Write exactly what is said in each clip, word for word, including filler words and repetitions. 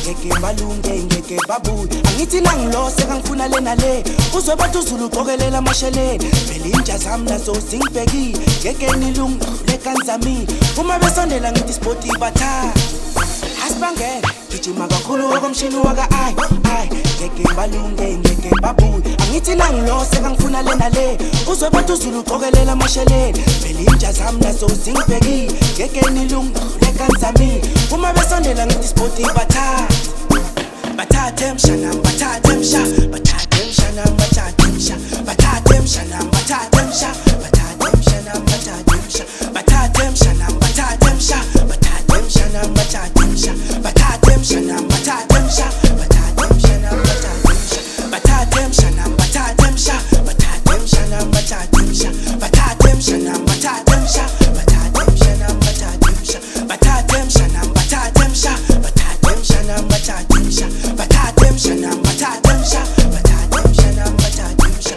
ngeke balunge ngeke babuye angithi nangilose kangifuna lena le uzwe bathi uzulu uqokelela amasheleni vele inja zami nazo zingibhekile ngeke nilunge lekanzami uma besondela ngithi sport ibatha asibangene gijima kakhulu okomshini waka ay ay ngeke balunge ngeke babuye angithi nangilose kangifuna lena le uzwe bathi uzulu uqokelela amasheleni vele inja zami nazo zingibhekile ngeke nilunge lekanzami uma besondela ngithi sport ibatha bathathe mshana bathathe msha bathathe mshana bathathe msha bathathe mshana bathathe msha bathathe mshana bathathe msha bathathe mshana bathathe msha bathathe mshana bathathe msha bathathe mshana bathathe msha bathathe mshana bathathe msha bathathe mshana bathathe msha bathathe mshana bathathe msha bathathe mshana bathathe msha bathathe mshana bathathe msha bathathe mshana bathathe msha bathathe mshana bathathe msha bathathe mshana bathathe msha bathathe mshana bathathe msha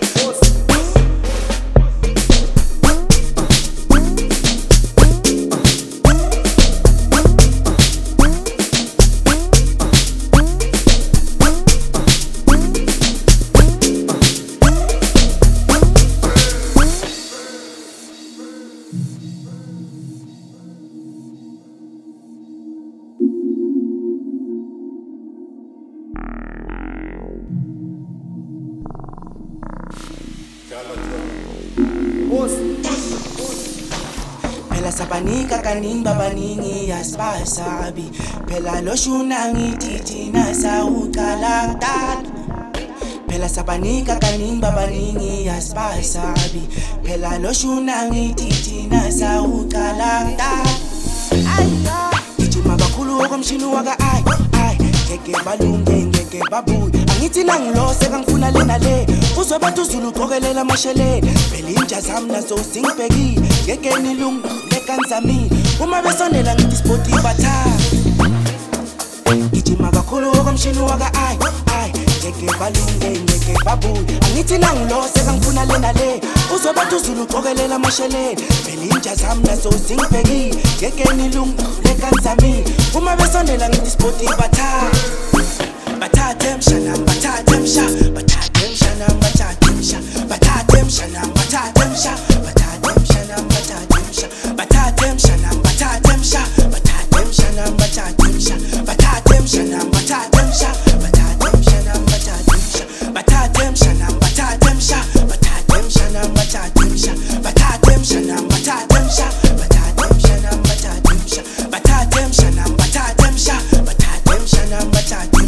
Phela sabanika kaningi babaningi yasibasabi phela loshuna ngithi thina sawuqala kudala phela sabanika kaningi babaningi yasibasabi phela loshuna ngithi thina sawuqala kudala ayya gijima kakhulu okomshini waka ay ay ngeke balunge ngeke babuye angithi nangilose kangifuna lena le uzwe bathi uzulu uqokelela amasheleni vele inja zami nazo zingibhekile ngeke nilunge lekanzami uma besondela ngithi sport ibatha gijima kakhulu okomshini waka ay ay ngeke balunge ngeke babuye angithi nangilose kangifuna lena le uzwe bathi uzulu uqokelela amasheleni vele inja zami nazo zingibhekile ngeke nilunge lekanzami uma besondela ngithi sport ibatha bathathe mshana bathathe msha bathathe mshana bathathe msha bathathe mshana bathathe msha bathathe mshana bathathe msha bathathe mshana bathathe msha bathathe mshana bathathe msha bathathe mshana bathathe msha bathathe mshana bathathe msha bathathe mshana bathathe msha bathathe mshana bathathe msha bathathe mshana bathathe msha bathathe mshana bathathe msha bathathe mshana bathathe msha bathathe mshana bathathe